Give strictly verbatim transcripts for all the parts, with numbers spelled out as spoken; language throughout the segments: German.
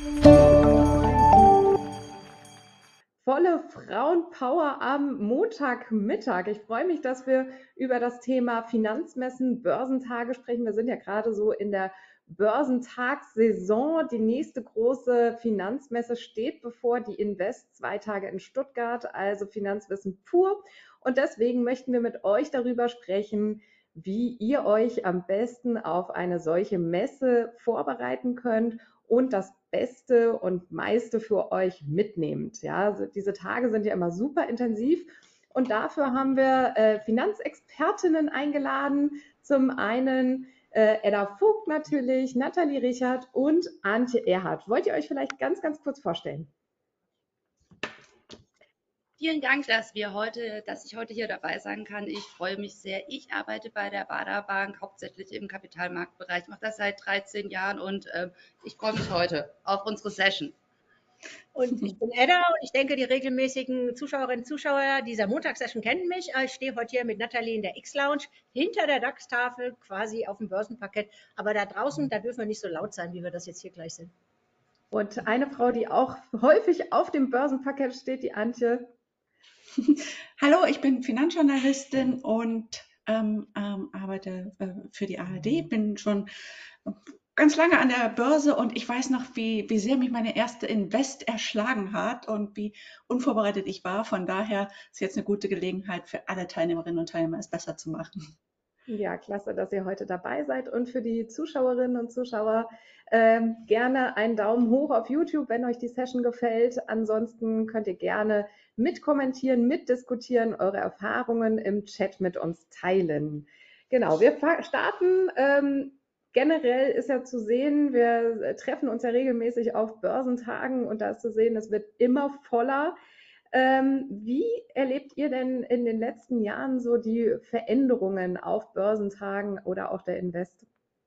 Volle Frauenpower am Montagmittag. Ich freue mich, dass wir über das Thema Finanzmessen, Börsentage sprechen. Wir sind ja gerade so in der Börsentagssaison. Die nächste große Finanzmesse steht bevor, die Invest, zwei Tage in Stuttgart, also Finanzwissen pur. Und deswegen möchten wir mit euch darüber sprechen, wie ihr euch am besten auf eine solche Messe vorbereiten könnt und das Beste und meiste für euch mitnehmt. Ja, also diese Tage sind ja immer super intensiv und dafür haben wir äh, Finanzexpertinnen eingeladen. Zum einen äh, Edda Vogt natürlich, Nathalie Richard und Antje Erhardt. Wollt ihr euch vielleicht ganz, ganz kurz vorstellen? Vielen Dank, dass wir heute, dass ich heute hier dabei sein kann. Ich freue mich sehr. Ich arbeite bei der Baader Bank, hauptsächlich im Kapitalmarktbereich, mache das seit dreizehn Jahren und äh, ich freue mich heute auf unsere Session. Und ich bin Edda und ich denke, die regelmäßigen Zuschauerinnen und Zuschauer dieser Montagssession kennen mich. Ich stehe heute hier mit Nathalie in der X-Lounge hinter der DAX-Tafel, quasi auf dem Börsenparkett. Aber da draußen, da dürfen wir nicht so laut sein, wie wir das jetzt hier gleich sind. Und eine Frau, die auch häufig auf dem Börsenparkett steht, die Antje. Hallo, ich bin Finanzjournalistin und ähm, ähm, arbeite äh, für die A R D, bin schon ganz lange an der Börse und ich weiß noch, wie, wie sehr mich meine erste Invest erschlagen hat und wie unvorbereitet ich war. Von daher ist jetzt eine gute Gelegenheit für alle Teilnehmerinnen und Teilnehmer, es besser zu machen. Ja, klasse, dass ihr heute dabei seid. Und für die Zuschauerinnen und Zuschauer ähm, gerne einen Daumen hoch auf YouTube, wenn euch die Session gefällt. Ansonsten könnt ihr gerne mitkommentieren, mitdiskutieren, eure Erfahrungen im Chat mit uns teilen. Genau, wir starten. Ähm, generell ist ja zu sehen, wir treffen uns ja regelmäßig auf Börsentagen und da ist zu sehen, es wird immer voller. Ähm, wie erlebt ihr denn in den letzten Jahren so die Veränderungen auf Börsentagen oder auch der Invest?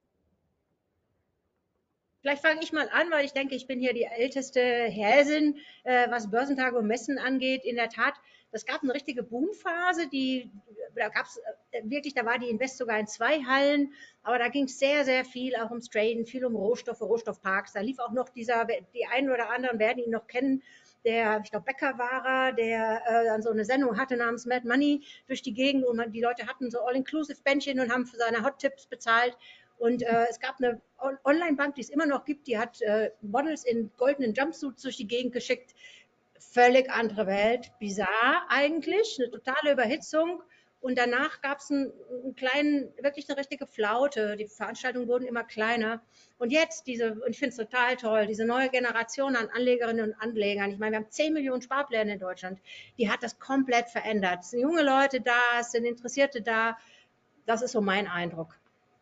Vielleicht fange ich mal an, weil ich denke, ich bin hier die älteste Häsin, äh, was Börsentage und Messen angeht. In der Tat, das gab eine richtige Boomphase, die, da gab es wirklich, da war die Invest sogar in zwei Hallen, aber da ging es sehr, sehr viel auch ums Traden, viel um Rohstoffe, Rohstoffparks. Da lief auch noch dieser, die einen oder anderen werden ihn noch kennen, der, ich glaube, Bäcker war er, der äh, dann so eine Sendung hatte namens Mad Money durch die Gegend und man, die Leute hatten so All-Inclusive-Bändchen und haben für seine Hot-Tips bezahlt. Und äh, es gab eine Online-Bank, die es immer noch gibt, die hat äh, Models in goldenen Jumpsuits durch die Gegend geschickt. Völlig andere Welt, bizarr eigentlich, eine totale Überhitzung. Und danach gab es einen, einen kleinen, wirklich eine richtige Flaute. Die Veranstaltungen wurden immer kleiner. Und jetzt diese, und ich finde es total toll, diese neue Generation an Anlegerinnen und Anlegern. Ich meine, wir haben zehn Millionen Sparpläne in Deutschland. Die hat das komplett verändert. Es sind junge Leute da, es sind Interessierte da. Das ist so mein Eindruck.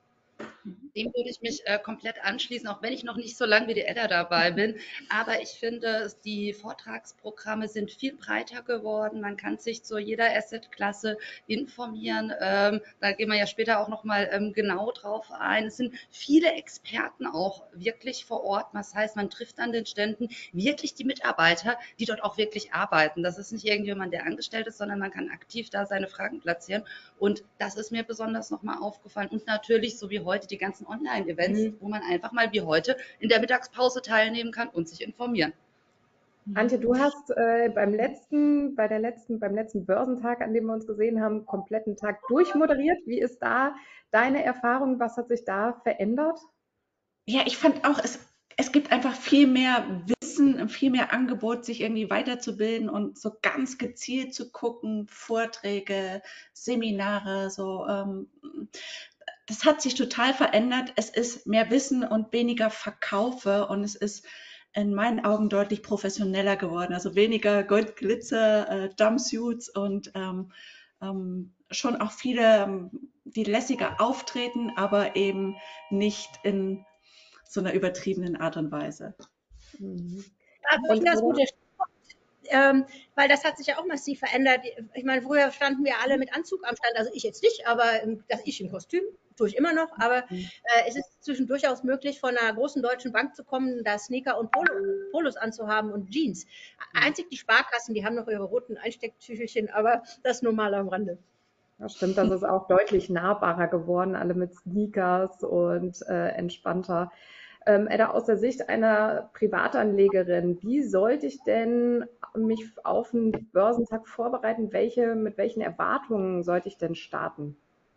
Dem würde ich mich äh, komplett anschließen, auch wenn ich noch nicht so lange wie die Edda dabei bin. Aber ich finde, die Vortragsprogramme sind viel breiter geworden. Man kann sich zu jeder Assetklasse informieren. Ähm, da gehen wir ja später auch noch mal ähm, genau drauf ein. Es sind viele Experten auch wirklich vor Ort. Das heißt, man trifft an den Ständen wirklich die Mitarbeiter, die dort auch wirklich arbeiten. Das ist nicht irgendjemand, der angestellt ist, sondern man kann aktiv da seine Fragen platzieren. Und das ist mir besonders noch mal aufgefallen. Und natürlich, so wie heute, die ganzen Online-Events, mhm. wo man einfach mal wie heute in der Mittagspause teilnehmen kann und sich informieren. Antje, du hast äh, beim letzten, bei der letzten, beim letzten Börsentag, an dem wir uns gesehen haben, kompletten Tag durchmoderiert. Wie ist da deine Erfahrung? Was hat sich da verändert? Ja, ich fand auch, es, es gibt einfach viel mehr Wissen, viel mehr Angebot, sich irgendwie weiterzubilden und so ganz gezielt zu gucken, Vorträge, Seminare, so. Ähm, das hat sich total verändert. Es ist mehr Wissen und weniger Verkaufe und es ist in meinen Augen deutlich professioneller geworden. Also weniger Gold, Glitzer, äh, Jumpsuits und ähm, ähm, schon auch viele, die lässiger auftreten, aber eben nicht in so einer übertriebenen Art und Weise. Mhm. Also ich das gute Ähm, weil das hat sich ja auch massiv verändert. Ich meine, früher standen wir alle mit Anzug am Stand, also ich jetzt nicht, aber das ich im Kostüm, tue ich immer noch, aber äh, es ist zwischen durchaus möglich, von einer großen deutschen Bank zu kommen, da Sneaker und Polo, Polos anzuhaben und Jeans. Einzig die Sparkassen, die haben noch ihre roten Einstecktüchelchen, aber das nur mal am Rande. Ja, stimmt, das ist auch deutlich nahbarer geworden, alle mit Sneakers und äh, entspannter. Ähm, Edda, aus der Sicht einer Privatanlegerin, wie sollte ich denn mich auf einen Börsentag vorbereiten? Welche, mit welchen Erwartungen sollte ich denn starten?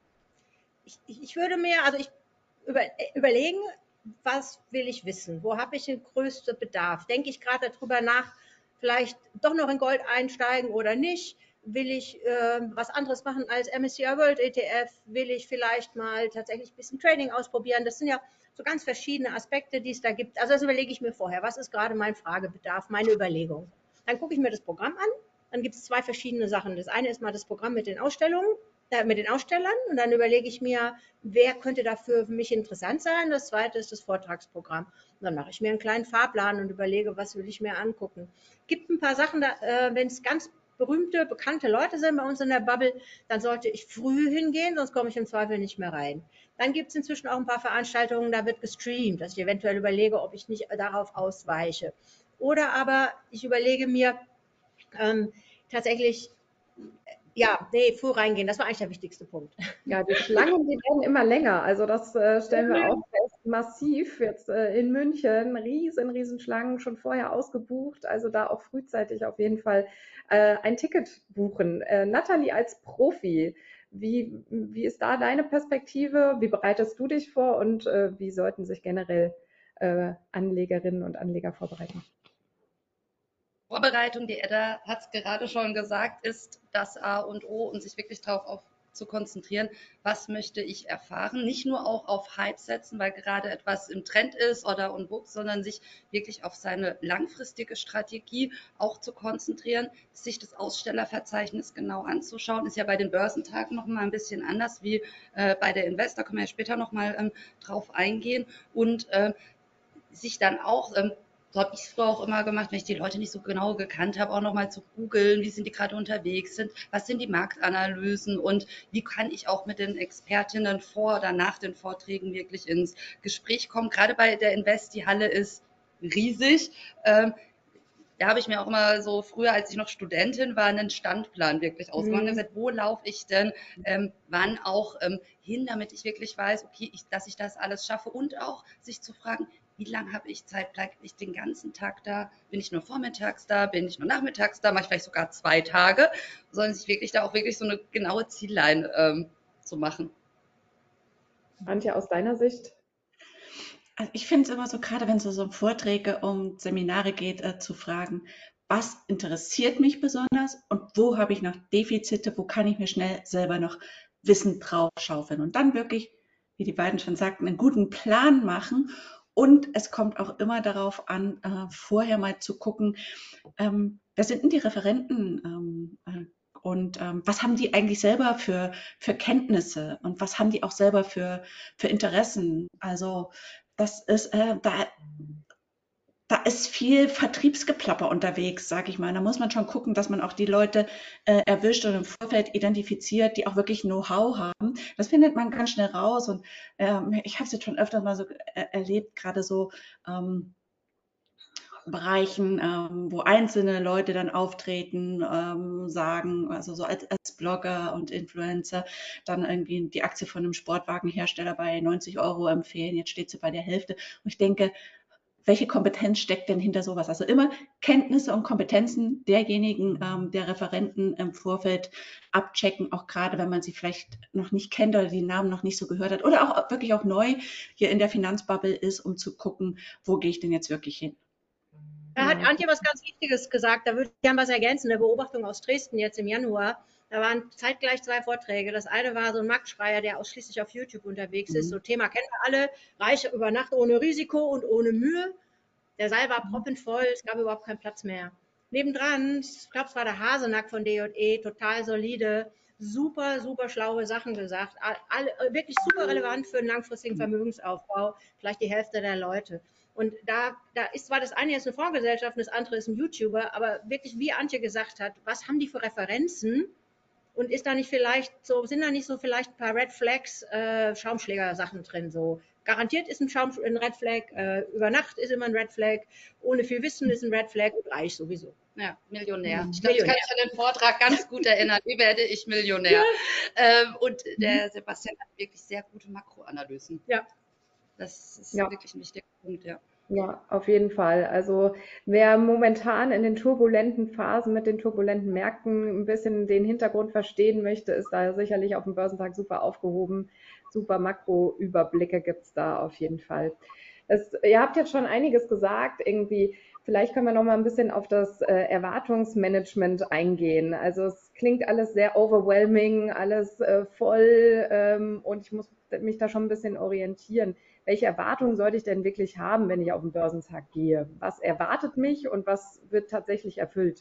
Ich, ich ich würde mir, also ich über, überlegen, was will ich wissen? Wo habe ich den größten Bedarf? Denke ich gerade darüber nach, vielleicht doch noch in Gold einsteigen oder nicht? Will ich äh, was anderes machen als M S C I World E T F? Will ich vielleicht mal tatsächlich ein bisschen Trading ausprobieren? Das sind ja so ganz verschiedene Aspekte, die es da gibt. Also das überlege ich mir vorher. Was ist gerade mein Fragebedarf, meine Überlegung? Dann gucke ich mir das Programm an. Dann gibt es zwei verschiedene Sachen. Das eine ist mal das Programm mit den Ausstellungen, äh, mit den Ausstellern. Und dann überlege ich mir, wer könnte dafür für mich interessant sein. Das zweite ist das Vortragsprogramm. Und dann mache ich mir einen kleinen Fahrplan und überlege, was will ich mir angucken. Gibt ein paar Sachen, da, äh, wenn es ganz berühmte, bekannte Leute sind bei uns in der Bubble, dann sollte ich früh hingehen, sonst komme ich im Zweifel nicht mehr rein. Dann gibt es inzwischen auch ein paar Veranstaltungen, da wird gestreamt, dass ich eventuell überlege, ob ich nicht darauf ausweiche. Oder aber ich überlege mir ähm, tatsächlich, ja, nee, früh reingehen, das war eigentlich der wichtigste Punkt. Ja, die Schlangen, die werden immer länger. Also das äh, stellen wir auch fest, massiv jetzt äh, in München, riesen, riesen Schlangen schon vorher ausgebucht. Also da auch frühzeitig auf jeden Fall äh, ein Ticket buchen. Äh, Nathalie als Profi, wie, wie ist da deine Perspektive? Wie bereitest du dich vor und äh, wie sollten sich generell äh, Anlegerinnen und Anleger vorbereiten? Vorbereitung, die Edda hat es gerade schon gesagt, ist das A und O und sich wirklich darauf auf, zu konzentrieren, was möchte ich erfahren. Nicht nur auch auf Hype setzen, weil gerade etwas im Trend ist oder on book, sondern sich wirklich auf seine langfristige Strategie auch zu konzentrieren, sich das Ausstellerverzeichnis genau anzuschauen. Ist ja bei den Börsentagen noch mal ein bisschen anders wie äh, bei der Invest, da können wir ja später noch mal ähm, drauf eingehen und äh, sich dann auch ähm, so habe ich es früher auch immer gemacht, wenn ich die Leute nicht so genau gekannt habe, auch nochmal zu googeln, wie sind die gerade unterwegs sind, was sind die Marktanalysen und wie kann ich auch mit den Expertinnen vor oder nach den Vorträgen wirklich ins Gespräch kommen. Gerade bei der Invest, die Halle ist riesig. Ähm, da habe ich mir auch immer so früher, als ich noch Studentin war, einen Standplan wirklich ausgemacht und Mhm. gesagt, wo laufe ich denn ähm, wann auch ähm, hin, damit ich wirklich weiß, okay, ich, dass ich das alles schaffe und auch sich zu fragen, wie lange habe ich Zeit, bleibe ich den ganzen Tag da, bin ich nur vormittags da, bin ich nur nachmittags da, mache ich vielleicht sogar zwei Tage, sondern sich wirklich da auch wirklich so eine genaue Zielline ähm, zu machen. Antje, aus deiner Sicht? Also ich finde es immer so, gerade wenn es so um Vorträge, um Seminare geht, äh, zu fragen, was interessiert mich besonders und wo habe ich noch Defizite, wo kann ich mir schnell selber noch Wissen draufschaufeln und dann wirklich, wie die beiden schon sagten, einen guten Plan machen. Und es kommt auch immer darauf an, äh, vorher mal zu gucken, ähm, wer sind denn die Referenten ähm, äh, und ähm, was haben die eigentlich selber für, für Kenntnisse und was haben die auch selber für, für Interessen. Also das ist, äh, da, da ist viel Vertriebsgeplapper unterwegs, sage ich mal. Da muss man schon gucken, dass man auch die Leute äh, erwischt und im Vorfeld identifiziert, die auch wirklich Know-how haben. Das findet man ganz schnell raus. Und ähm, ich habe es jetzt schon öfter mal so äh, erlebt, gerade so ähm, Bereichen, ähm, wo einzelne Leute dann auftreten, ähm, sagen, also so als, als Blogger und Influencer, dann irgendwie die Aktie von einem Sportwagenhersteller bei neunzig Euro empfehlen, jetzt steht sie bei der Hälfte. Und ich denke, welche Kompetenz steckt denn hinter sowas? Also immer Kenntnisse und Kompetenzen derjenigen, ähm, der Referenten im Vorfeld abchecken, auch gerade wenn man sie vielleicht noch nicht kennt oder die Namen noch nicht so gehört hat oder auch wirklich auch neu hier in der Finanzbubble ist, um zu gucken, wo gehe ich denn jetzt wirklich hin? Da hat Antje was ganz Wichtiges gesagt, da würde ich gerne was ergänzen. Eine Beobachtung aus Dresden jetzt im Januar. Da waren zeitgleich zwei Vorträge. Das eine war so ein Marktschreier, der ausschließlich auf YouTube unterwegs ist. So Thema kennen wir alle. Reich über Nacht ohne Risiko und ohne Mühe. Der Saal war proppenvoll, es gab überhaupt keinen Platz mehr. Nebendran, ich glaube, es war der Hasenack von D J E, total solide, super, super schlaue Sachen gesagt. Alle, wirklich super relevant für einen langfristigen Vermögensaufbau, vielleicht die Hälfte der Leute. Und da, da ist zwar das eine jetzt eine Fondsgesellschaft und das andere ist ein YouTuber, aber wirklich, wie Antje gesagt hat, was haben die für Referenzen? Und ist da nicht vielleicht so, sind da nicht so vielleicht ein paar Red Flags, äh, Schaumschläger-Sachen drin? So garantiert ist ein, Schaum, ein Red Flag, äh, über Nacht ist immer ein Red Flag, ohne viel Wissen ist ein Red Flag und reich sowieso. Ja, Millionär. Mhm. Ich glaube, ich kann Millionär. mich an den Vortrag ganz gut erinnern. Wie werde ich Millionär? Ähm, und der Sebastian hat wirklich sehr gute Makroanalysen. Ja. Das ist Ja. wirklich ein wichtiger Punkt, ja. Ja, auf jeden Fall. Also wer momentan in den turbulenten Phasen mit den turbulenten Märkten ein bisschen den Hintergrund verstehen möchte, ist da sicherlich auf dem Börsentag super aufgehoben. Super Makroüberblicke gibt's da auf jeden Fall. Es, ihr habt jetzt schon einiges gesagt, irgendwie. Vielleicht können wir noch mal ein bisschen auf das äh, Erwartungsmanagement eingehen. Also es klingt alles sehr overwhelming, alles äh, voll ähm, und ich muss mich da schon ein bisschen orientieren. Welche Erwartungen sollte ich denn wirklich haben, wenn ich auf den Börsentag gehe? Was erwartet mich und was wird tatsächlich erfüllt?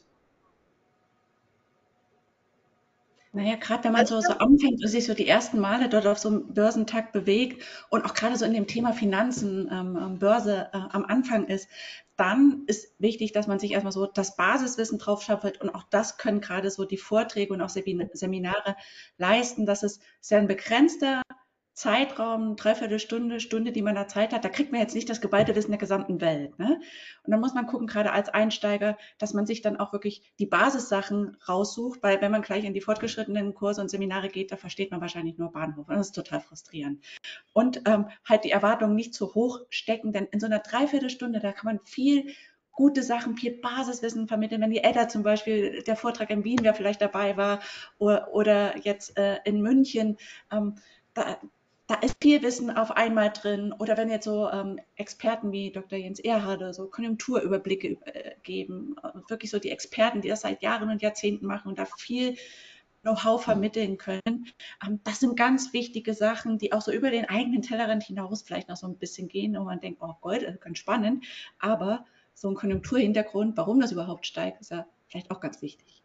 Naja, gerade wenn man so, so anfängt und sich so die ersten Male dort auf so einem Börsentag bewegt und auch gerade so in dem Thema Finanzen, ähm, ähm, Börse äh, am Anfang ist, dann ist wichtig, dass man sich erstmal so das Basiswissen drauf schafft und auch das können gerade so die Vorträge und auch Semin- Seminare leisten, dass es sehr ein begrenzter Zeitraum, Dreiviertelstunde, Stunde, die man da Zeit hat, da kriegt man jetzt nicht das geballte Wissen der gesamten Welt. Ne? Und dann muss man gucken, gerade als Einsteiger, dass man sich dann auch wirklich die Basissachen raussucht, weil wenn man gleich in die fortgeschrittenen Kurse und Seminare geht, da versteht man wahrscheinlich nur Bahnhof. Und das ist total frustrierend. Und ähm, halt die Erwartungen nicht zu hoch stecken, denn in so einer Dreiviertelstunde, da kann man viel gute Sachen, viel Basiswissen vermitteln. Wenn die Edda zum Beispiel, der Vortrag in Wien, wer vielleicht dabei war, oder, oder jetzt äh, in München, ähm, da, da ist viel Wissen auf einmal drin. Oder wenn jetzt so ähm, Experten wie Doktor Jens Erhardt so Konjunkturüberblicke äh, geben, äh, wirklich so die Experten, die das seit Jahren und Jahrzehnten machen und da viel Know-how vermitteln können. Ähm, das sind ganz wichtige Sachen, die auch so über den eigenen Tellerrand hinaus vielleicht noch so ein bisschen gehen und man denkt, oh Gott, das ist ganz spannend. Aber so ein Konjunkturhintergrund, warum das überhaupt steigt, ist ja vielleicht auch ganz wichtig.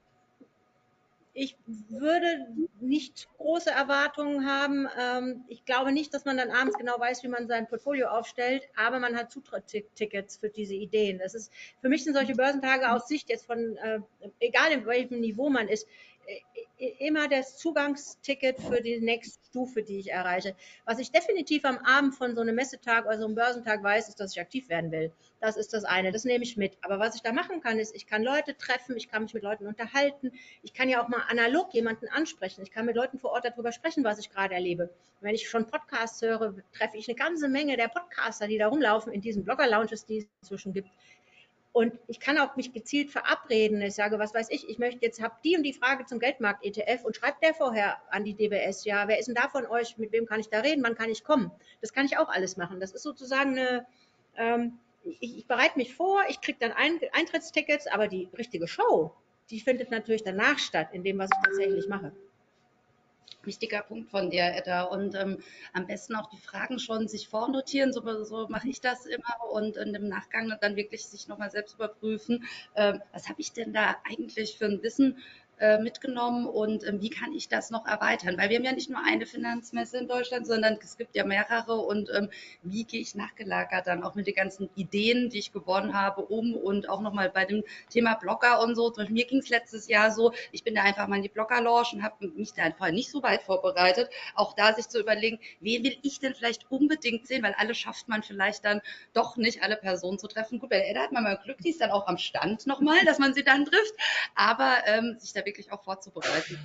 Ich würde nicht zu große Erwartungen haben. Ähm, ich glaube nicht, dass man dann abends genau weiß, wie man sein Portfolio aufstellt, aber man hat Zutrittstickets für diese Ideen. Das ist, für mich sind solche Börsentage aus Sicht jetzt von, äh, egal in welchem Niveau man ist, äh, immer das Zugangsticket für die nächste Stufe, die ich erreiche. Was ich definitiv am Abend von so einem Messetag oder so einem Börsentag weiß, ist, dass ich aktiv werden will. Das ist das eine, das nehme ich mit. Aber was ich da machen kann, ist, ich kann Leute treffen, ich kann mich mit Leuten unterhalten, ich kann ja auch mal analog jemanden ansprechen. Ich kann mit Leuten vor Ort darüber sprechen, was ich gerade erlebe. Und wenn ich schon Podcasts höre, treffe ich eine ganze Menge der Podcaster, die da rumlaufen in diesen Blogger-Lounges, die es inzwischen gibt. Und ich kann auch mich gezielt verabreden. Ich sage, was weiß ich, ich möchte jetzt, habe die und die Frage zum Geldmarkt-E T F und schreibt der vorher an die D B S, ja, wer ist denn da von euch, mit wem kann ich da reden, wann kann ich kommen? Das kann ich auch alles machen. Das ist sozusagen eine, ähm, ich, ich bereite mich vor, ich kriege dann Ein Eintrittstickets, aber die richtige Show, die findet natürlich danach statt, in dem, was ich tatsächlich mache. Wichtiger Punkt von dir, Edda. Und ähm, am besten auch die Fragen schon sich vornotieren, so, so mache ich das immer und in dem Nachgang dann wirklich sich nochmal selbst überprüfen, äh, was habe ich denn da eigentlich für ein Wissen äh, mitgenommen und äh, wie kann ich das noch erweitern? Weil wir haben ja nicht nur eine Finanzmesse in Deutschland, sondern es gibt ja mehrere und ähm, wie gehe ich nachgelagert dann auch mit den ganzen Ideen, die ich gewonnen habe, um und auch nochmal bei dem Thema Blogger und so. Zum Beispiel mir ging es letztes Jahr so, ich bin da einfach mal in die Blogger-Lounge und habe mich da einfach nicht so weit vorbereitet. Auch da sich zu überlegen, wen will ich denn vielleicht unbedingt sehen, weil alle schafft man vielleicht dann doch nicht, alle Personen zu treffen. Gut, bei der Edda hat man mal Glück, die ist dann auch am Stand nochmal, dass man sie dann trifft, aber ähm, sich da wirklich auch vorzubereiten.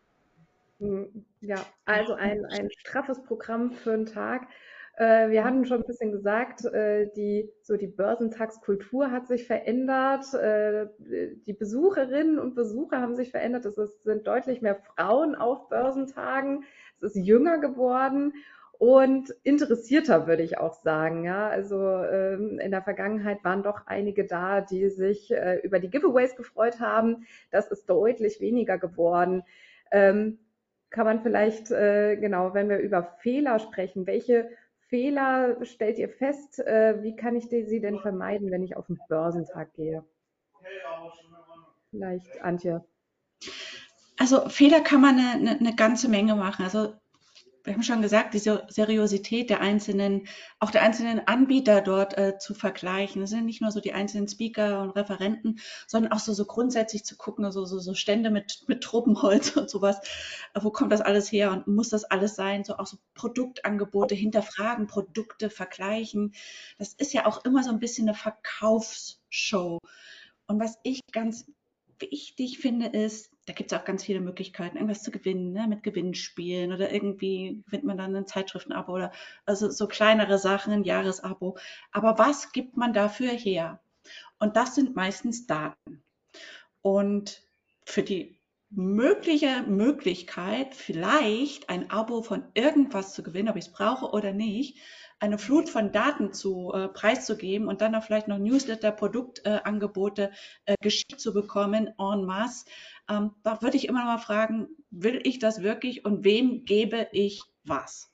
Ja, also ein, ein straffes Programm für einen Tag. Äh, wir hatten schon ein bisschen gesagt, äh, die, so die Börsentagskultur hat sich verändert. Äh, die Besucherinnen und Besucher haben sich verändert. Es ist, sind deutlich mehr Frauen auf Börsentagen. Es ist jünger geworden und interessierter, würde ich auch sagen. Ja, also ähm, in der Vergangenheit waren doch einige da, die sich äh, über die Giveaways gefreut haben. Das ist deutlich weniger geworden. Ähm, kann man vielleicht, äh, genau, wenn wir über Fehler sprechen, welche Fehler stellt ihr fest? Äh, wie kann ich die, sie denn vermeiden, wenn ich auf den Börsentag gehe? Vielleicht, Antje. Also Fehler kann man eine, eine, eine ganze Menge machen. Also wir haben schon gesagt, die Seriosität der einzelnen, auch der einzelnen Anbieter dort äh, zu vergleichen. Das sind nicht nur so die einzelnen Speaker und Referenten, sondern auch so, so grundsätzlich zu gucken, so, so, so Stände mit, mit Truppenholz und sowas. Äh, wo kommt das alles her und muss das alles sein? So auch so Produktangebote hinterfragen, Produkte vergleichen. Das ist ja auch immer so ein bisschen eine Verkaufsshow. Und was ich ganz wichtig finde, ist, da gibt es auch ganz viele Möglichkeiten, irgendwas zu gewinnen, ne? Mit Gewinnspielen oder irgendwie gewinnt man dann ein Zeitschriftenabo oder also so kleinere Sachen, ein Jahresabo. Aber was gibt man dafür her? Und das sind meistens Daten. Und für die mögliche Möglichkeit, vielleicht ein Abo von irgendwas zu gewinnen, ob ich es brauche oder nicht, eine Flut von Daten zu äh, preiszugeben und dann auch vielleicht noch Newsletter, Produktangebote äh, äh, geschickt zu bekommen en masse. Ähm, da würde ich immer noch mal fragen, will ich das wirklich und wem gebe ich was?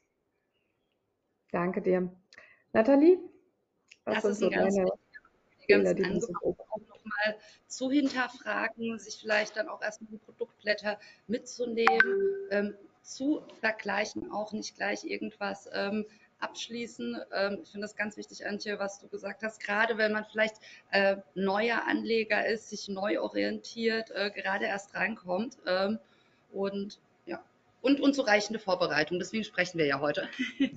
Danke dir. Nathalie, was Das sind ist so ein ganz deine ganz Fehler, die du so Angebot auch nochmal zu hinterfragen, sich vielleicht dann auch erstmal die Produktblätter mitzunehmen, ähm, zu vergleichen, auch nicht gleich irgendwas ähm, abschließen. Ähm, ich finde das ganz wichtig, Antje, was du gesagt hast, gerade wenn man vielleicht äh, neuer Anleger ist, sich neu orientiert, äh, gerade erst reinkommt ähm, und ja, und unzureichende Vorbereitung. Deswegen sprechen wir ja heute.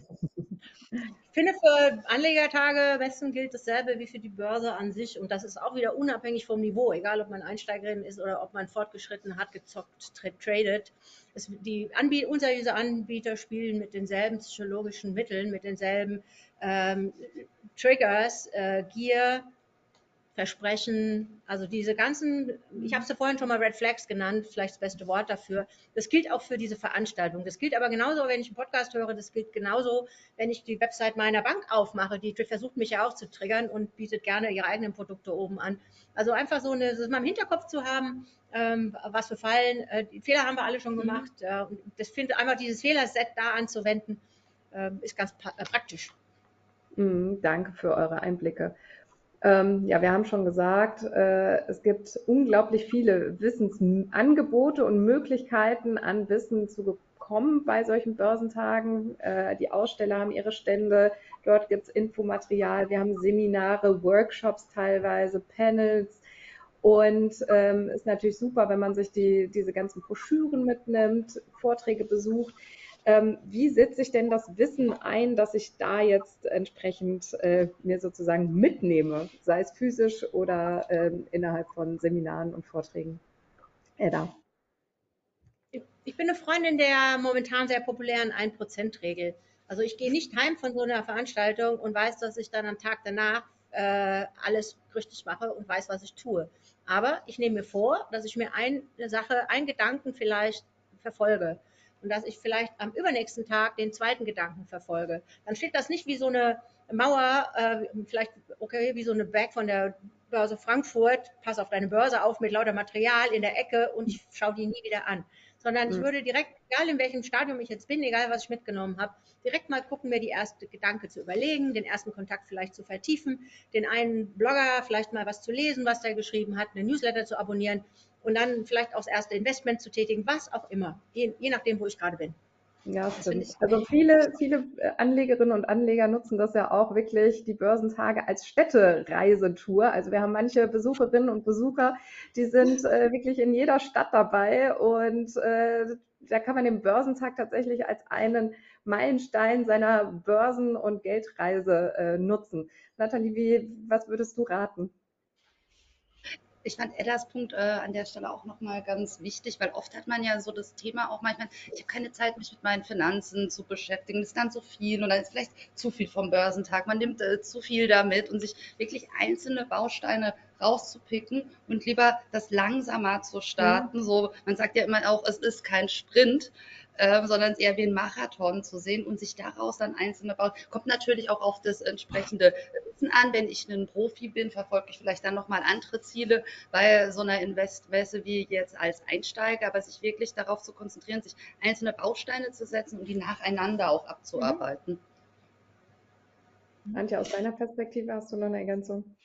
Ich finde, für Anlegertage Westen gilt dasselbe wie für die Börse an sich. Und das ist auch wieder unabhängig vom Niveau, egal ob man Einsteigerin ist oder ob man fortgeschritten hat, gezockt, tra tradet. Es, die Anbieter, unseriöse Anbieter spielen mit denselben psychologischen Mitteln, mit denselben ähm, Triggers, äh, Gier, Versprechen, also diese ganzen, ich habe es ja vorhin schon mal Red Flags genannt, vielleicht das beste Wort dafür. Das gilt auch für diese Veranstaltung. Das gilt aber genauso, wenn ich einen Podcast höre, das gilt genauso, wenn ich die Website meiner Bank aufmache. Die versucht mich ja auch zu triggern und bietet gerne ihre eigenen Produkte oben an. Also einfach so eine, das mal im Hinterkopf zu haben, ähm, was für Fallen, äh, die Fehler haben wir alle schon gemacht. Äh, und das finde einfach dieses Fehlerset da anzuwenden, äh, ist ganz äh, praktisch. Mhm, danke für eure Einblicke. Ähm, ja, wir haben schon gesagt, äh, es gibt unglaublich viele Wissensangebote und Möglichkeiten, an Wissen zu kommen bei solchen Börsentagen. Äh, die Aussteller haben ihre Stände, dort gibt es Infomaterial, wir haben Seminare, Workshops teilweise, Panels. Und ähm, ist natürlich super, wenn man sich die, diese ganzen Broschüren mitnimmt, Vorträge besucht. Ähm, wie setze ich denn das Wissen ein, dass ich da jetzt entsprechend äh, mir sozusagen mitnehme, sei es physisch oder ähm, innerhalb von Seminaren und Vorträgen? Edda. Ich bin eine Freundin der momentan sehr populären ein Prozent Regel. Also ich gehe nicht heim von so einer Veranstaltung und weiß, dass ich dann am Tag danach äh, alles richtig mache und weiß, was ich tue. Aber ich nehme mir vor, dass ich mir eine Sache, einen Gedanken vielleicht verfolge und dass ich vielleicht am übernächsten Tag den zweiten Gedanken verfolge. Dann steht das nicht wie so eine Mauer, äh, vielleicht okay, wie so eine Bag von der Börse Frankfurt, pass auf deine Börse auf mit lauter Material in der Ecke und ich schaue die nie wieder an. Sondern ich würde direkt, egal in welchem Stadium ich jetzt bin, egal was ich mitgenommen habe, direkt mal gucken, mir die erste Gedanke zu überlegen, den ersten Kontakt vielleicht zu vertiefen, den einen Blogger vielleicht mal was zu lesen, was der geschrieben hat, eine Newsletter zu abonnieren und dann vielleicht auch das erste Investment zu tätigen, was auch immer, je, je nachdem, wo ich gerade bin. Ja, Das finde stimmt. ich Also viele, viele äh, Anlegerinnen und Anleger nutzen das ja auch wirklich, die Börsentage als Städtereisetour. Also wir haben manche Besucherinnen und Besucher, die sind äh, wirklich in jeder Stadt dabei und äh, da kann man den Börsentag tatsächlich als einen Meilenstein seiner Börsen- und Geldreise äh, nutzen. Nathalie, wie, was würdest du raten? Ich fand Eddas Punkt äh, an der Stelle auch nochmal ganz wichtig, weil oft hat man ja so das Thema auch manchmal, ich habe keine Zeit, mich mit meinen Finanzen zu beschäftigen, das ist dann so viel und dann ist vielleicht zu viel vom Börsentag, man nimmt äh, zu viel damit und sich wirklich einzelne Bausteine rauszupicken und lieber das langsamer zu starten. Mhm. So, man sagt ja immer auch, es ist kein Sprint, äh, sondern eher wie ein Marathon zu sehen und sich daraus dann einzelne bauen. Kommt natürlich auch auf das entsprechende Wissen an. Wenn ich ein Profi bin, verfolge ich vielleicht dann nochmal andere Ziele bei so einer Investmesse wie jetzt als Einsteiger, aber sich wirklich darauf zu konzentrieren, sich einzelne Bausteine zu setzen und die nacheinander auch abzuarbeiten. Mhm. Antje, aus deiner Perspektive hast du noch eine Ergänzung?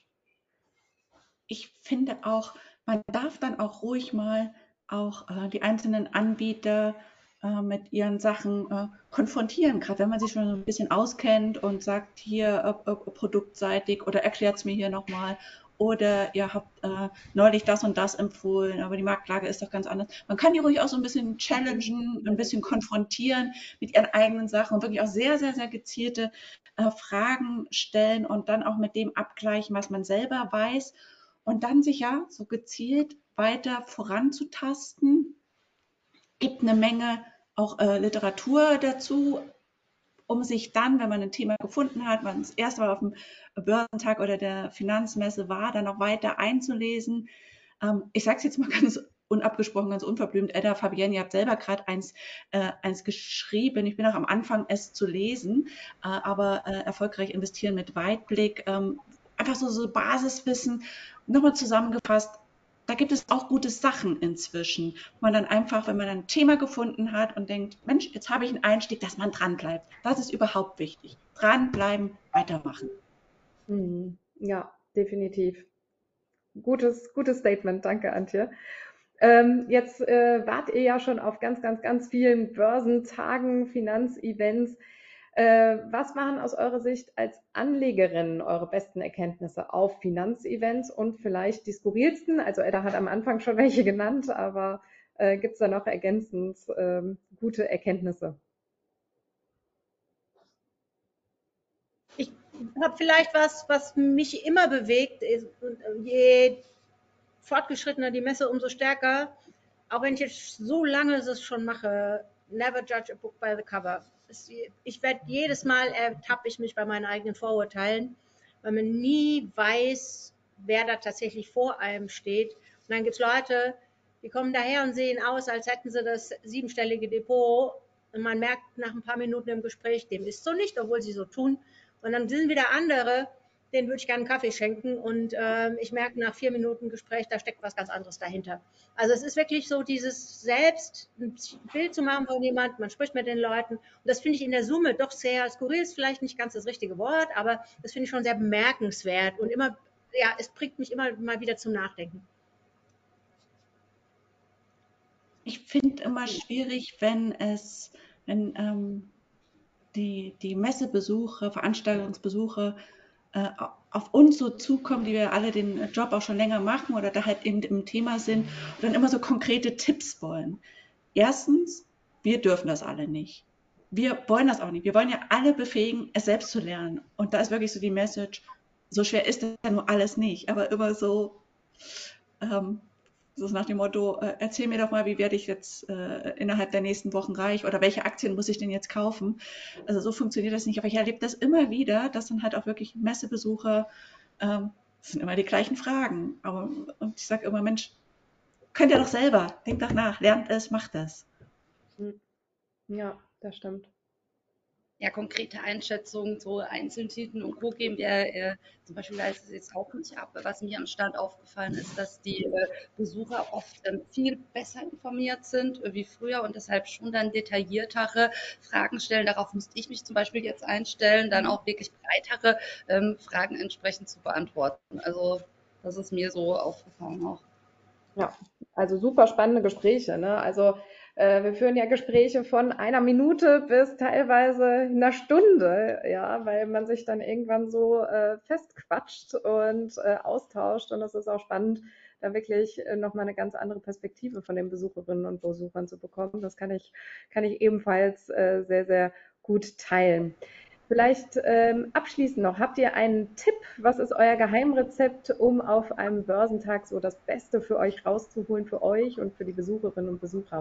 Ich finde auch, man darf dann auch ruhig mal auch äh, die einzelnen Anbieter äh, mit ihren Sachen äh, konfrontieren, gerade wenn man sich schon so ein bisschen auskennt und sagt, hier äh, äh, produktseitig oder erklärt es mir hier nochmal oder ihr habt äh, neulich das und das empfohlen, aber die Marktlage ist doch ganz anders. Man kann die ruhig auch so ein bisschen challengen, ein bisschen konfrontieren mit ihren eigenen Sachen und wirklich auch sehr, sehr, sehr gezielte äh, Fragen stellen und dann auch mit dem abgleichen, was man selber weiß. und dann sich ja so gezielt weiter voranzutasten. Gibt eine Menge auch äh, Literatur dazu, um sich dann, wenn man ein Thema gefunden hat, man das erste Mal auf dem Börsentag oder der Finanzmesse war, dann noch weiter einzulesen. Ähm, ich sage es jetzt mal ganz unabgesprochen, ganz unverblümt. Edda, Fabienne, ihr habt selber gerade eins, äh, eins geschrieben. Ich bin auch am Anfang, es zu lesen, äh, aber äh, erfolgreich investieren mit Weitblick. Ähm, einfach so, so Basiswissen, nochmal zusammengefasst. Da gibt es auch gute Sachen inzwischen, wo man dann einfach, wenn man ein Thema gefunden hat und denkt, Mensch, jetzt habe ich einen Einstieg, dass man dranbleibt. Das ist überhaupt wichtig. Dranbleiben, weitermachen. Mhm. Ja, definitiv. Gutes, gutes Statement. Danke, Antje. Ähm, jetzt äh, wart ihr ja schon auf ganz, ganz, ganz vielen Börsentagen, Finanzevents. Äh, was waren aus eurer Sicht als Anlegerin eure besten Erkenntnisse auf Finanzevents und vielleicht die skurrilsten? Also Edda hat am Anfang schon welche genannt, aber äh, gibt es da noch ergänzend ähm, gute Erkenntnisse? Ich habe vielleicht was, was mich immer bewegt. Ist, je fortgeschrittener die Messe, umso stärker. Auch wenn ich jetzt so lange das schon mache, never judge a book by the cover. Ich werde jedes Mal ertappe ich mich bei meinen eigenen Vorurteilen, weil man nie weiß, wer da tatsächlich vor einem steht. Und dann gibt es Leute, die kommen daher und sehen aus, als hätten sie das siebenstellige Depot. Und man merkt nach ein paar Minuten im Gespräch, dem ist so nicht, obwohl sie so tun. Und dann sind wieder andere, denen würde ich gerne einen Kaffee schenken und äh, ich merke nach vier Minuten Gespräch, da steckt was ganz anderes dahinter. Also es ist wirklich so dieses selbst ein Bild zu machen von jemandem, man spricht mit den Leuten und das finde ich in der Summe doch sehr skurril, ist vielleicht nicht ganz das richtige Wort, aber das finde ich schon sehr bemerkenswert und immer, ja, es bringt mich immer mal wieder zum Nachdenken. Ich finde immer schwierig, wenn es, wenn ähm, die, die Messebesuche, Veranstaltungsbesuche äh, auf uns so zukommen, die wir alle den Job auch schon länger machen oder da halt eben im Thema sind und dann immer so konkrete Tipps wollen. Erstens, wir dürfen das alle nicht. Wir wollen das auch nicht. Wir wollen ja alle befähigen, es selbst zu lernen. Und da ist wirklich so die Message, so schwer ist das ja nur alles nicht, aber immer so, ähm, so nach dem Motto, äh, erzähl mir doch mal, wie werde ich jetzt äh, innerhalb der nächsten Wochen reich oder welche Aktien muss ich denn jetzt kaufen? Also so funktioniert das nicht. Aber ich erlebe das immer wieder, dass dann halt auch wirklich Messebesucher, ähm, das sind immer die gleichen Fragen. Aber und ich sage immer, Mensch, könnt ihr doch selber, denkt doch nach, lernt es, macht es. Ja, das stimmt. Ja, konkrete Einschätzungen zu Einzeltiteln und Co. geben wir äh, zum Beispiel weiß es jetzt auch nicht ab. Was mir am Stand aufgefallen ist, dass die äh, Besucher oft ähm, viel besser informiert sind äh, wie früher und deshalb schon dann detailliertere Fragen stellen. Darauf musste ich mich zum Beispiel jetzt einstellen, dann auch wirklich breitere ähm, Fragen entsprechend zu beantworten. Also das ist mir so aufgefallen auch. Ja, also super spannende Gespräche, ne? Also äh, wir führen ja Gespräche von einer Minute bis teilweise einer Stunde, ja, weil man sich dann irgendwann so äh, festquatscht und äh, austauscht. Und es ist auch spannend, da wirklich äh, nochmal eine ganz andere Perspektive von den Besucherinnen und Besuchern zu bekommen. Das kann ich, kann ich ebenfalls äh, sehr, sehr gut teilen. Vielleicht ähm, abschließend noch, habt ihr einen Tipp? Was ist euer Geheimrezept, um auf einem Börsentag so das Beste für euch rauszuholen, für euch und für die Besucherinnen und Besucher?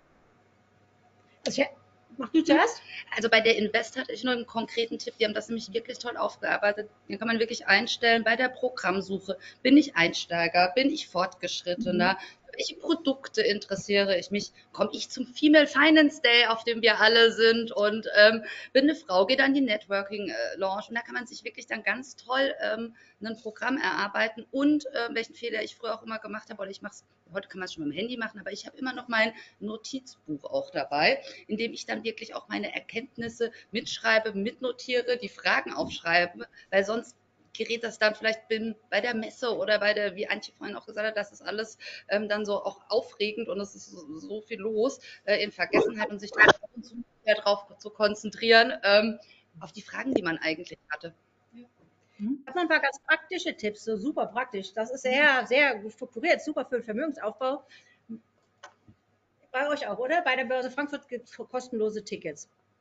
Also, mach du zuerst? Also bei der Invest hatte ich nur einen konkreten Tipp, die haben das nämlich wirklich toll aufgearbeitet. Den kann man wirklich einstellen bei der Programmsuche. Bin ich Einsteiger? Bin ich Fortgeschrittener? Für welche Produkte interessiere ich mich? Komme ich zum Female Finance Day, auf dem wir alle sind und ähm, bin eine Frau, gehe dann die Networking äh, Launch und da kann man sich wirklich dann ganz toll ähm, ein Programm erarbeiten und äh, welchen Fehler ich früher auch immer gemacht habe, oder ich mache es, heute kann man es schon mit dem Handy machen, aber ich habe immer noch mein Notizbuch auch dabei, in dem ich dann wirklich auch meine Erkenntnisse mitschreibe, mitnotiere, die Fragen aufschreibe, weil sonst gerät das dann vielleicht bin bei der Messe oder bei der, wie Antje vorhin auch gesagt hat, das ist alles ähm, dann so auch aufregend und es ist so, so viel los äh, in Vergessenheit und sich darauf zu konzentrieren, ähm, auf die Fragen, die man eigentlich hatte. Ich habe noch ein paar ganz praktische Tipps, so super praktisch. Das ist sehr, sehr strukturiert, super für den Vermögensaufbau. Bei euch auch, oder? Bei der Börse Frankfurt gibt es kostenlose Tickets.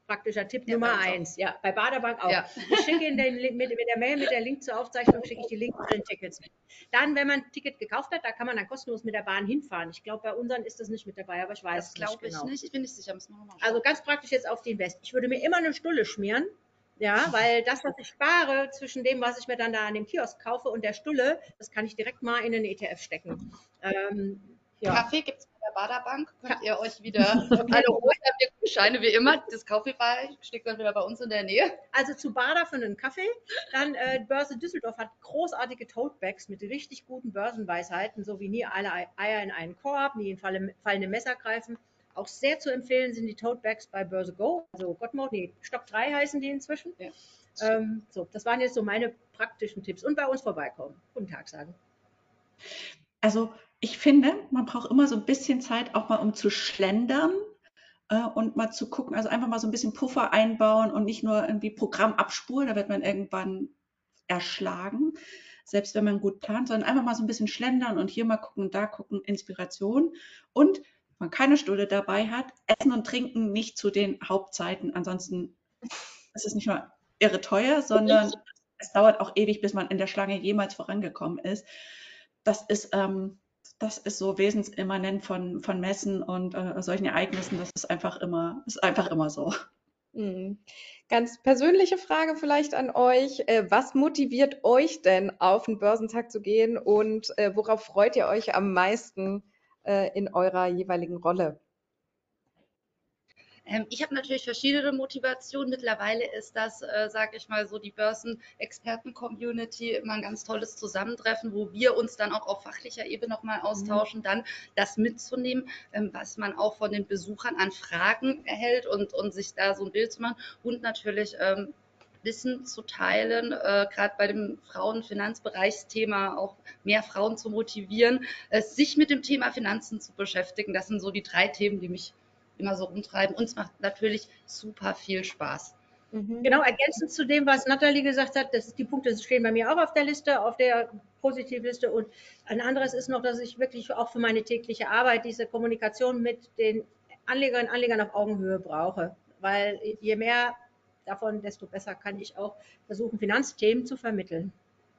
praktischer Tipp Ja, bei Nummer uns auch. eins. Ja, bei Baderbank auch. Ja. Ich schicke Ihnen den, Link- mit, mit der Mail mit der Linkzaufzeichnung, schicke ich die Links zu den Tickets. Dann, wenn man ein Ticket gekauft hat, da kann man dann kostenlos mit der Bahn hinfahren. Ich glaube, bei unseren ist das nicht mit dabei, aber ich weiß Das es nicht glaube ich genau. nicht. Ich bin nicht sicher. Müssen wir mal schauen. Also ganz praktisch jetzt auf die Invest. Ich würde mir immer eine Stulle schmieren, ja, weil das, was ich spare zwischen dem, was ich mir dann da an dem Kiosk kaufe und der Stulle, das kann ich direkt mal in den E T F stecken. Ähm, ja. Kaffee gibt es bei der Baderbank. Könnt ihr euch wieder Okay. alle holen. Habt ihr Gutscheine wie immer. Das Kaffeebar steht dann wieder bei uns in der Nähe. Also zu Bader für einen Kaffee. Dann äh, Börse Düsseldorf hat großartige Totebags mit richtig guten Börsenweisheiten, so wie nie alle Eier in einen Korb, nie in falle- fallende Messer greifen. Auch sehr zu empfehlen sind die Totebags bei Börse Go, also Gottmode, nee, Stock drei heißen die inzwischen. Ja. Ähm, so, das waren jetzt so meine praktischen Tipps. Und bei uns vorbeikommen. Guten Tag sagen. Also ich finde, man braucht immer so ein bisschen Zeit, auch mal um zu schlendern äh, und mal zu gucken, also einfach mal so ein bisschen Puffer einbauen und nicht nur irgendwie Programm abspulen, da wird man irgendwann erschlagen, selbst wenn man gut plant, sondern einfach mal so ein bisschen schlendern und hier mal gucken und da gucken, Inspiration. Und wenn man keine Stunde dabei hat, Essen und Trinken nicht zu den Hauptzeiten, ansonsten ist es nicht nur irre teuer, sondern es dauert auch ewig, bis man in der Schlange jemals vorangekommen ist. Das ist, ähm, das ist so wesensimmanent von, von Messen und äh, solchen Ereignissen. Das ist einfach immer, ist einfach immer so. Mhm. Ganz persönliche Frage vielleicht an euch. Äh, Was motiviert euch denn, auf den Börsentag zu gehen und äh, worauf freut ihr euch am meisten äh, in eurer jeweiligen Rolle? Ähm, ich habe natürlich verschiedene Motivationen. Mittlerweile ist das, äh, sage ich mal so, die Börsenexperten-Community immer ein ganz tolles Zusammentreffen, wo wir uns dann auch auf fachlicher Ebene nochmal austauschen, mhm. dann das mitzunehmen, ähm, was man auch von den Besuchern an Fragen erhält und, und sich da so ein Bild zu machen und natürlich ähm, Wissen zu teilen, äh, gerade bei dem Frauenfinanzbereichsthema auch mehr Frauen zu motivieren, äh, sich mit dem Thema Finanzen zu beschäftigen. Das sind so die drei Themen, die mich immer so umtreiben. Uns macht natürlich super viel Spaß. Mhm. Genau, ergänzend zu dem, was Nathalie gesagt hat, das, die Punkte stehen bei mir auch auf der Liste, auf der Positivliste. Und ein anderes ist noch, dass ich wirklich auch für meine tägliche Arbeit diese Kommunikation mit den Anlegerinnen und Anlegern auf Augenhöhe brauche. Weil je mehr davon, desto besser kann ich auch versuchen, Finanzthemen zu vermitteln.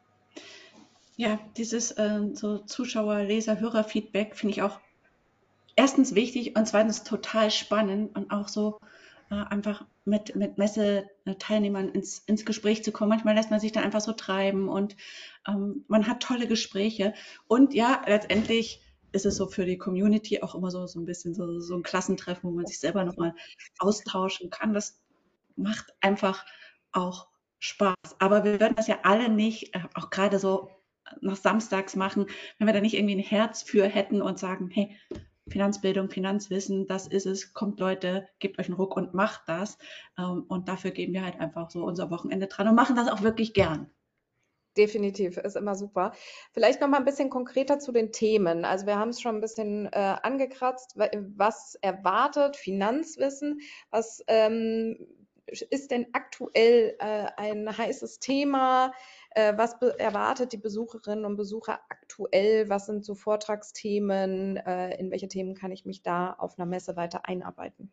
Ja, dieses äh, so Zuschauer, Leser, Hörer-Feedback finde ich auch erstens wichtig und zweitens total spannend und auch so äh, einfach mit, mit Messeteilnehmern ins, ins Gespräch zu kommen. Manchmal lässt man sich dann einfach so treiben und ähm, man hat tolle Gespräche. Und ja, letztendlich ist es so für die Community auch immer so, so ein bisschen so, so ein Klassentreffen, wo man sich selber nochmal austauschen kann. Das macht einfach auch Spaß. Aber wir würden das ja alle nicht, äh, auch gerade so noch samstags machen, wenn wir da nicht irgendwie ein Herz für hätten und sagen, hey, Finanzbildung, Finanzwissen, das ist es, kommt Leute, gebt euch einen Ruck und macht das. Ähm, Und dafür geben wir halt einfach so unser Wochenende dran und machen das auch wirklich gern. Definitiv, ist immer super. Vielleicht noch mal ein bisschen konkreter zu den Themen. Also wir haben es schon ein bisschen äh, angekratzt. Wa- Was erwartet Finanzwissen? Was ähm, ist denn aktuell äh, ein heißes Thema? Äh, was be- erwartet die Besucherinnen und Besucher aktuell? Was sind so Vortragsthemen? Äh, in welche Themen kann ich mich da auf einer Messe weiter einarbeiten?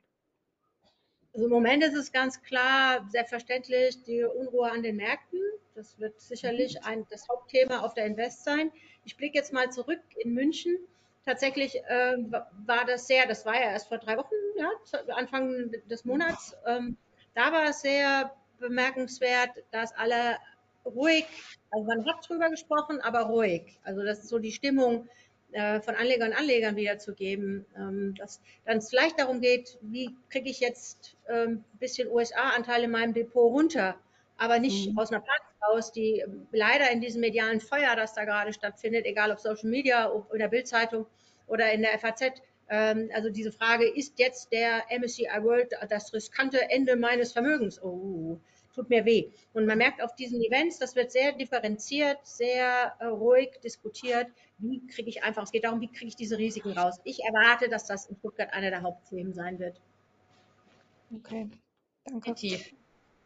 Also im Moment ist es ganz klar, selbstverständlich die Unruhe an den Märkten. Das wird sicherlich ein, das Hauptthema auf der Invest sein. Ich blicke jetzt mal zurück in München. Tatsächlich äh, war das sehr, das war ja erst vor drei Wochen, ja, Anfang des Monats. Ähm, da war es sehr bemerkenswert, dass alle ruhig, also man hat drüber gesprochen, aber ruhig. Also das ist so die Stimmung äh, von Anlegern und Anlegern wiederzugeben, ähm, dass dann es vielleicht darum geht, wie kriege ich jetzt ein ähm, bisschen U S A-Anteil in meinem Depot runter, aber nicht Mhm. aus einer Panik raus, die ähm, leider in diesem medialen Feuer, das da gerade stattfindet, egal ob Social Media, ob in der Bildzeitung oder in der F A Z, ähm, also diese Frage, ist jetzt der M S C I World das riskante Ende meines Vermögens? Oh, tut mir weh. Und man merkt auf diesen Events, das wird sehr differenziert, sehr äh, ruhig diskutiert. Wie kriege ich einfach, es geht darum, wie kriege ich diese Risiken raus? Ich erwarte, dass das in Stuttgart einer der Hauptthemen sein wird. Okay, danke. Definitiv.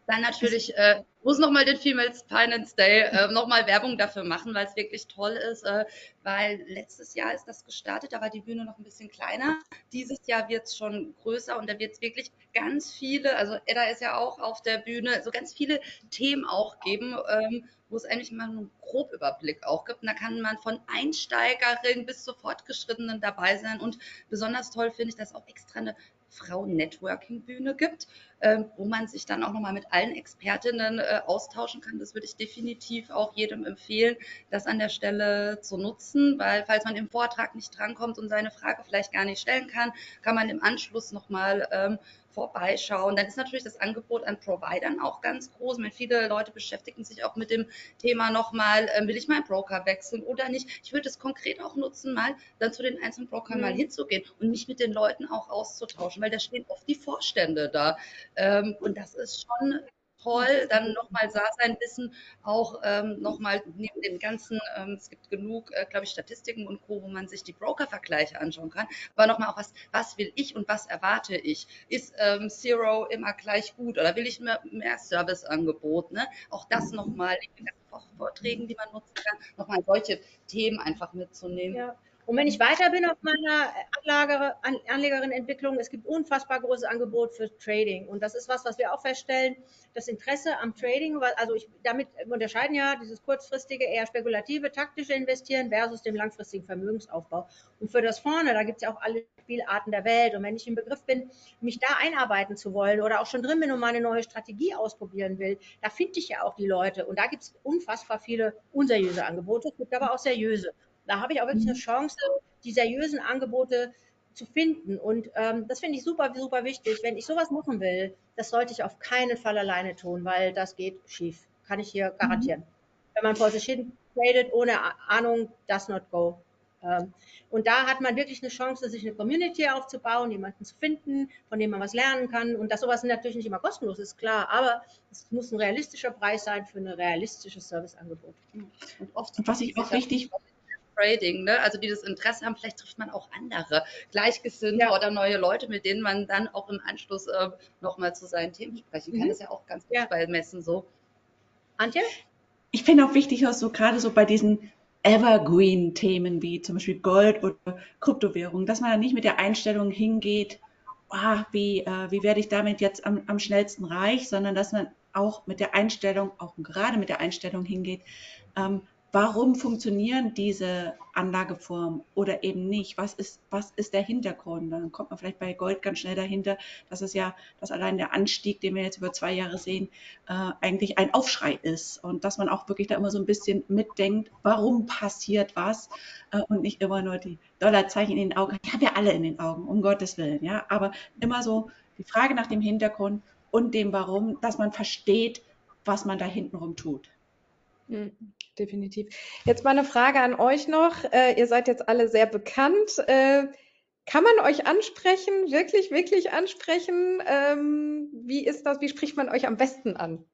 Dann natürlich, äh, muss nochmal den Female Finance Day äh, nochmal Werbung dafür machen, weil es wirklich toll ist, äh, weil letztes Jahr ist das gestartet, da war die Bühne noch ein bisschen kleiner. Dieses Jahr wird es schon größer und da wird es wirklich ganz viele, also Edda ist ja auch auf der Bühne, so ganz viele Themen auch geben, ähm, wo es eigentlich mal einen Grobüberblick auch gibt. Und da kann man von Einsteigerin bis zur Fortgeschrittenen dabei sein. Und besonders toll finde ich, dass es auch extra eine Frauen-Networking-Bühne gibt, ähm, wo man sich dann auch nochmal mit allen Expertinnen äh, austauschen kann. Das würde ich definitiv auch jedem empfehlen, das an der Stelle zu nutzen, weil falls man im Vortrag nicht drankommt und seine Frage vielleicht gar nicht stellen kann, kann man im Anschluss nochmal ähm, vorbeischauen. Dann ist natürlich das Angebot an Providern auch ganz groß. Ich meine, viele Leute beschäftigen sich auch mit dem Thema nochmal, äh, will ich meinen Broker wechseln oder nicht. Ich würde es konkret auch nutzen, mal dann zu den einzelnen Brokern mhm. mal hinzugehen und mich mit den Leuten auch auszutauschen, weil da stehen oft die Vorstände da. Ähm, und das ist schon toll, dann nochmal da sein Wissen auch ähm, nochmal neben den ganzen, ähm, es gibt genug, äh, glaube ich, Statistiken und Co., wo man sich die Broker-Vergleiche anschauen kann, aber nochmal auch, was, was will ich und was erwarte ich? Ist ähm, Zero immer gleich gut oder will ich mehr, mehr Serviceangebot? Ne? Auch das nochmal in den Vorträgen, die man nutzen kann, nochmal solche Themen einfach mitzunehmen. Ja. Und wenn ich weiter bin auf meiner Anlage, An, Anlegerin-Entwicklung, es gibt unfassbar großes Angebot für Trading. Und das ist was, was wir auch feststellen, das Interesse am Trading, weil, also ich, damit unterscheiden ja dieses kurzfristige, eher spekulative, taktische Investieren versus dem langfristigen Vermögensaufbau. Und für das vorne, da gibt es ja auch alle Spielarten der Welt. Und wenn ich im Begriff bin, mich da einarbeiten zu wollen oder auch schon drin bin und mal eine neue Strategie ausprobieren will, da finde ich ja auch die Leute. Und da gibt es unfassbar viele unseriöse Angebote, es gibt aber auch seriöse. Da habe ich auch wirklich eine Chance, die seriösen Angebote zu finden. Und ähm, das finde ich super, super wichtig. Wenn ich sowas machen will, das sollte ich auf keinen Fall alleine tun, weil das geht schief. Kann ich hier garantieren. Mhm. Wenn man vor sich hin tradet, ohne Ahnung, does not go. Ähm, und da hat man wirklich eine Chance, sich eine Community aufzubauen, jemanden zu finden, von dem man was lernen kann. Und dass sowas natürlich nicht immer kostenlos ist, klar. Aber es muss ein realistischer Preis sein für ein realistisches Serviceangebot. Und oft, und was ich auch wichtig Trading, ne? Also die das Interesse haben, vielleicht trifft man auch andere Gleichgesinnte ja. oder neue Leute, mit denen man dann auch im Anschluss äh, nochmal zu seinen Themen sprechen kann. Mhm. Das ist ja auch ganz gut ja. bei Messen so. Antje? Ich finde auch wichtig, dass so gerade so bei diesen Evergreen-Themen wie zum Beispiel Gold oder Kryptowährungen, dass man da nicht mit der Einstellung hingeht, oh, wie, äh, wie werde ich damit jetzt am, am schnellsten reich, sondern dass man auch mit der Einstellung, auch gerade mit der Einstellung hingeht, ähm, warum funktionieren diese Anlageformen oder eben nicht? Was ist, was ist der Hintergrund? Dann kommt man vielleicht bei Gold ganz schnell dahinter, dass es ja, dass allein der Anstieg, den wir jetzt über zwei Jahre sehen, äh, eigentlich ein Aufschrei ist und dass man auch wirklich da immer so ein bisschen mitdenkt, warum passiert was äh, und nicht immer nur die Dollarzeichen in den Augen. Ich habe ja alle in den Augen, um Gottes Willen, ja, aber immer so die Frage nach dem Hintergrund und dem Warum, dass man versteht, was man da hintenrum tut. Mhm. Definitiv. Jetzt mal eine Frage an euch noch. Äh, ihr seid jetzt alle sehr bekannt. Äh, kann man euch ansprechen? Wirklich, wirklich ansprechen? Ähm, wie ist das? Wie spricht man euch am besten an?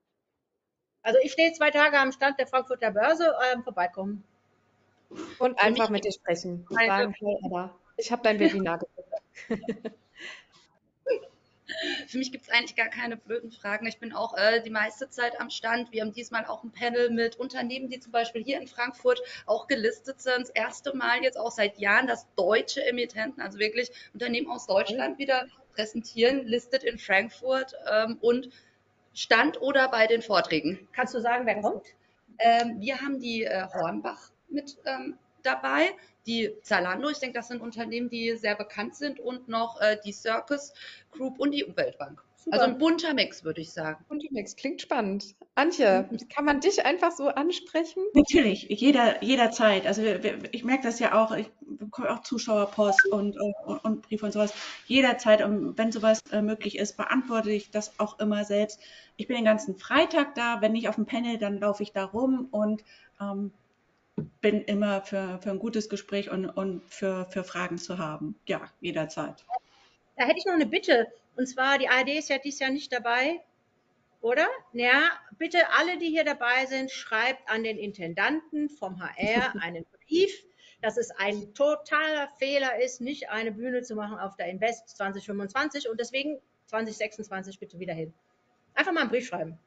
Also ich stehe zwei Tage am Stand der Frankfurter Börse, ähm, vorbeikommen. Und einfach mit dir sprechen. Sagen, hey, Edda, ich habe dein Webinar geguckt. Für mich gibt es eigentlich gar keine blöden Fragen. Ich bin auch äh, die meiste Zeit am Stand. Wir haben diesmal auch ein Panel mit Unternehmen, die zum Beispiel hier in Frankfurt auch gelistet sind. Das erste Mal jetzt auch seit Jahren, dass deutsche Emittenten, also wirklich Unternehmen aus Deutschland wieder präsentieren, listet in Frankfurt ähm, und Stand oder bei den Vorträgen. Kannst du sagen, wer kommt? Ähm, wir haben die äh, Hornbach mit ähm, dabei, die Zalando, ich denke, das sind Unternehmen, die sehr bekannt sind und noch äh, die Circus Group und die Umweltbank. Super. Also ein bunter Mix, würde ich sagen. Bunter Mix, klingt spannend. Antje, kann man dich einfach so ansprechen? Natürlich, jeder, jederzeit. Also ich merke das ja auch, ich bekomme auch Zuschauerpost und, und, und Briefe und sowas. Jederzeit, und wenn sowas äh, möglich ist, beantworte ich das auch immer selbst. Ich bin den ganzen Freitag da, wenn nicht auf dem Panel, dann laufe ich da rum und ähm, bin immer für, für ein gutes Gespräch und, und für, für Fragen zu haben. Ja, jederzeit. Da hätte ich noch eine Bitte. Und zwar, die A R D ist ja dieses Jahr nicht dabei, oder? Ja, bitte alle, die hier dabei sind, schreibt an den Intendanten vom H R einen Brief, dass es ein totaler Fehler ist, nicht eine Bühne zu machen auf der Invest zwanzig fünfundzwanzig und deswegen zwanzig sechsundzwanzig bitte wieder hin. Einfach mal einen Brief schreiben.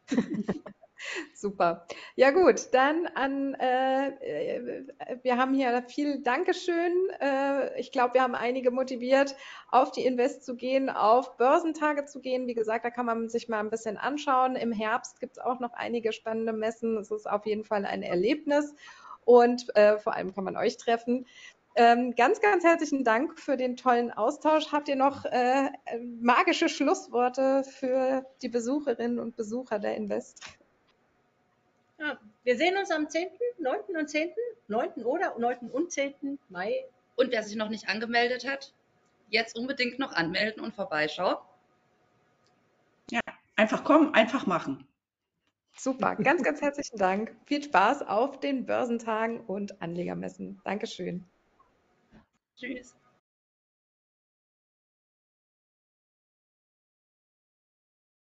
Super. Ja gut, dann an, äh, äh, wir haben hier viel Dankeschön. Äh, ich glaube, wir haben einige motiviert, auf die Invest zu gehen, auf Börsentage zu gehen. Wie gesagt, da kann man sich mal ein bisschen anschauen. Im Herbst gibt es auch noch einige spannende Messen. Es ist auf jeden Fall ein Erlebnis und äh, vor allem kann man euch treffen. Ähm, ganz, ganz herzlichen Dank für den tollen Austausch. Habt ihr noch äh, magische Schlussworte für die Besucherinnen und Besucher der Invest? Ja, wir sehen uns am zehnten, neunten und zehnten, neunten oder neunten und zehnten Mai. Und wer sich noch nicht angemeldet hat, jetzt unbedingt noch anmelden und vorbeischauen. Ja, einfach kommen, einfach machen. Super, ganz, ganz herzlichen Dank. Viel Spaß auf den Börsentagen und Anlegermessen. Dankeschön. Tschüss.